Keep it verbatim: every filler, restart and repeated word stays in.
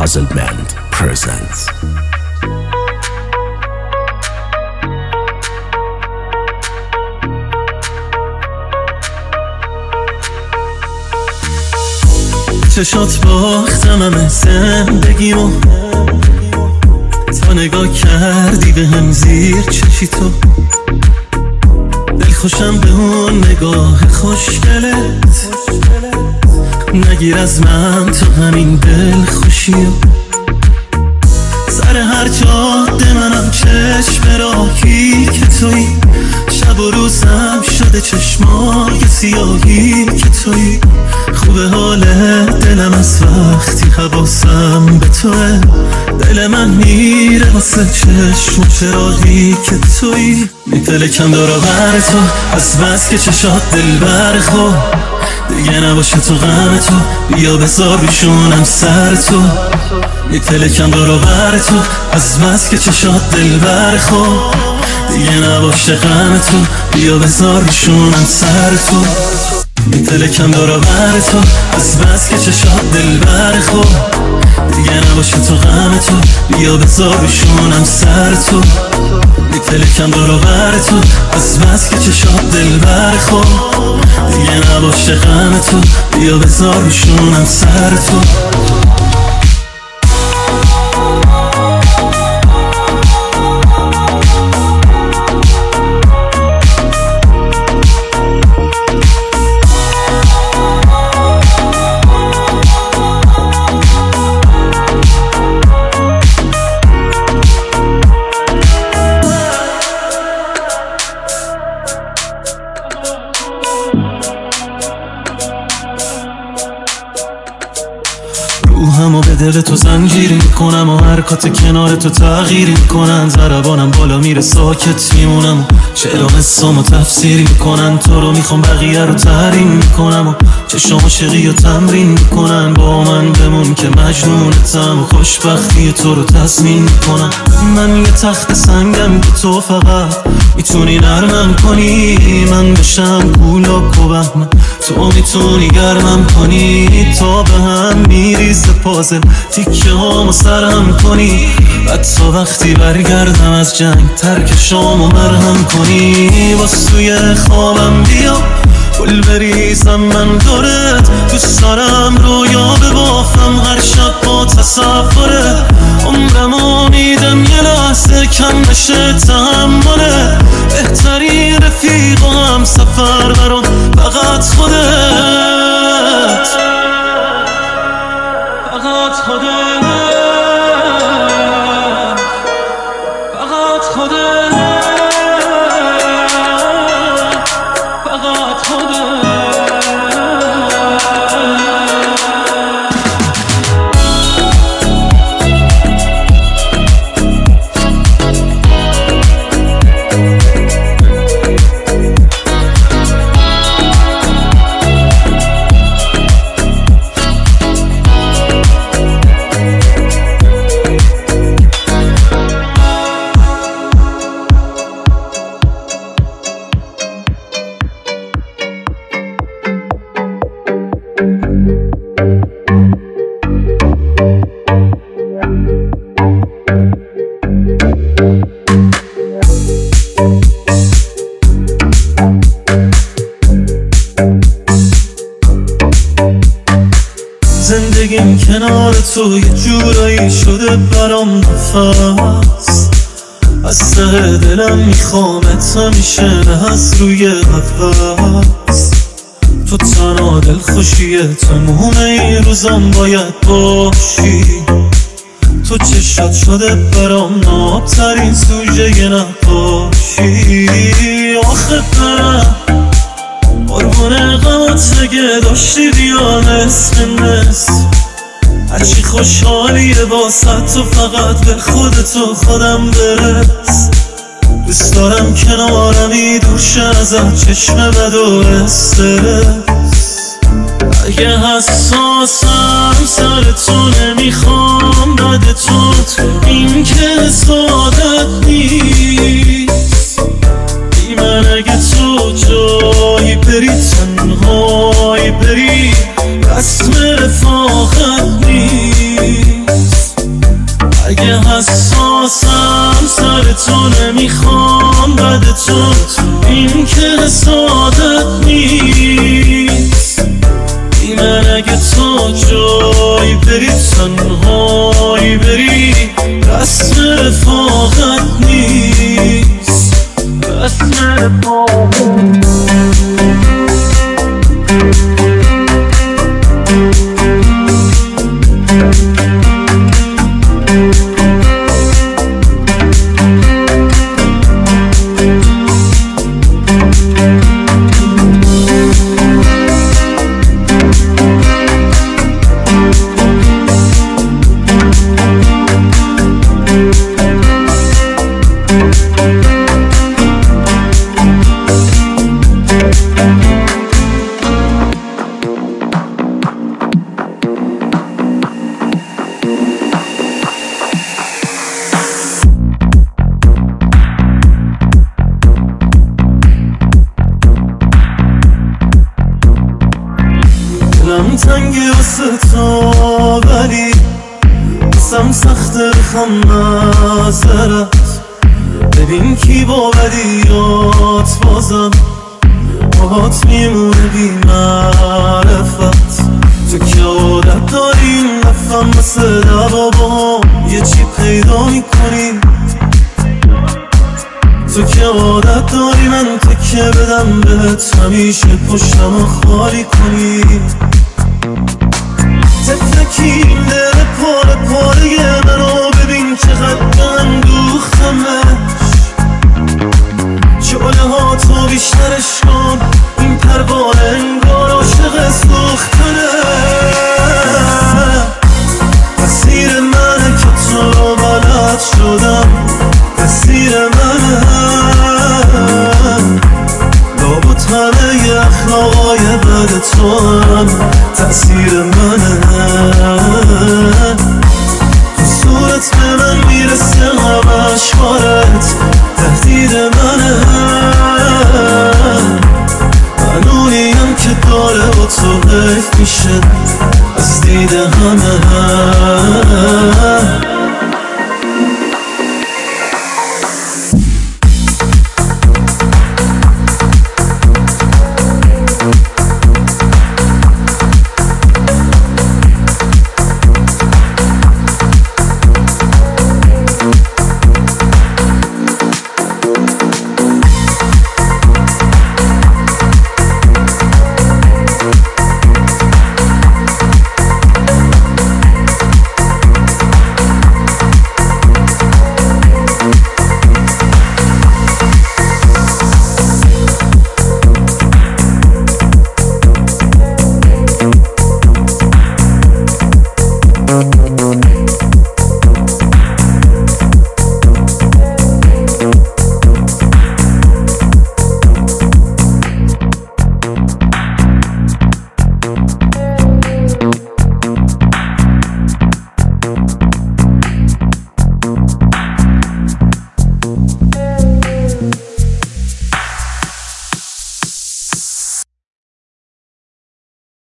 Puzzle Band presents چشات باختم همه زندگیمو، تا نگاه کردی به هم زیر چشی تو. دل خوشم به اون نگاه خوشگلت، نگیر از من تو همین دل خوشیو. سر هر جاده منم چشم راهی که تویی، شب و روزم شده چشمای سیاهی که تویی. خوبه حال دلم از وقتی حواسم به توه، دل من میره واسه چشم و چراغی که تویی. میپلکم دور و بر تو از بس که چشات دل برخو، دیگه نباشه تو غم تو، بیا بذار بیشونم سر تو. میپلکم دور و بر تو از بس که چشات دل برخو، دیگه نباشه غم تو، بیا بذار بیشونم سر تو. میپلکم دور و بر تو از بس که چشات دل برخو، دیگه نباشه تو غم تو، بیا بذار بیشونم سر تو. میپلکم دور و بر تو از بس که چشات دل برخو، دیگه نباشه غم تو، بیا بذار بیشونم سر تو. روحمو به دل تو زنجیر میکنم و حرکات کنار تو تغییر میکنن. ضربانم بالا میره ساکت میمونم و چرا حسامو تفسیر میکنن. تو رو میخوام بقیه رو تحریم میکنم و چشام عاشقی رو تمرین میکنن. با من بمون که مجنونتم و خوشبختی تو رو تضمین میکنم. من یه تخت سنگم که تو فقط میتونی نرمم کنی، من بشم کولاک و بهمن تو میتونی گرمم کنی. تا به هم میریزه پازل تیکه هامو سرم کنی، حتی وقتی برگردم از جنگ ترک شامو مرهم کنی. باز توی خوابم بیا گل بریزم من دورت، دوست دارم رویا ببافم هر شب با تصوره. عمرمو میدم یه لحظه کم بشه تحمله، بهترین رفیق و هم سفر برام فقط خودت، فقط خودت، فقط خودت، فقط خودت. زندگیم کنار تو یه جورایی شده برام نفس، از ته دلم میخوامت همیشه نه از روی قفس. تو تنها دل خوشیه تموم این روزم باید باشی. تو چشات شده برام نابترین سوژه یه نقاشی. آخه برم قربون غمات اگه داشتی بیا نصف نصف، هرچی خوشحالیه واسه تو فقط به خودتو خودم برس. دوست دارم کنارمی دوشه ازت چشم بد و استرس. اگه حساسم سر تو نمیخوام بد تو، این که سعادت نیست. بی من اگه تو جایی بری تنهایی بری، رسم رفاقت نیست. تو این که حسادت نیست. ای من اگه تو جایی بری تنهایی بری رسم رفاقت نیست، رسم رفاقت دلم تنگه واسه تو ولی بسم سخت بخوام معذرت. ببین کی با بدیات بازم باهات میمونه بی معرفت. تو که عادت داریم نفهم مثل دوا با یه چی پیدا میکنی. تو که عادت داری من تکه بدم بهت همیشه پشتمو خالی کنی. تفلکی این دل پاره پاره منو ببین چقدر اندوختمش. جاله ها تو بیشترش کن این پروانه انگار عاشق سوختنه. تقصیر منه که تو رو بلد شدم، تقصیر منه لابد همه ی اخلاقای بد تو هم تقصیر منه. تو صورت به من میرسه همش کارت تهدید منه.